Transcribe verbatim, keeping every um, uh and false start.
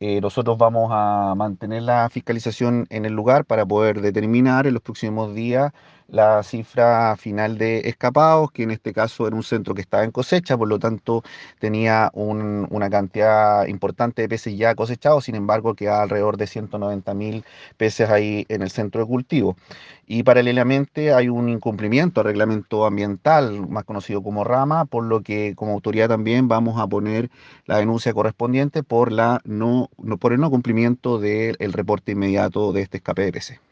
Eh, nosotros vamos a mantener la fiscalización en el lugar para poder determinar en los próximos días la cifra final de escapados, que en este caso era un centro que estaba en cosecha, por lo tanto tenía un- una cantidad importante de peces ya cosechados, sin embargo queda alrededor de ciento noventa mil peces ahí en el centro de cultivo. Y paralelamente hay un incumplimiento al reglamento ambiental, más conocido como RAMA, por lo que como autoridad también vamos a poner la denuncia correspondiente por la no, no- por el no cumplimiento del reporte inmediato de este escape de peces.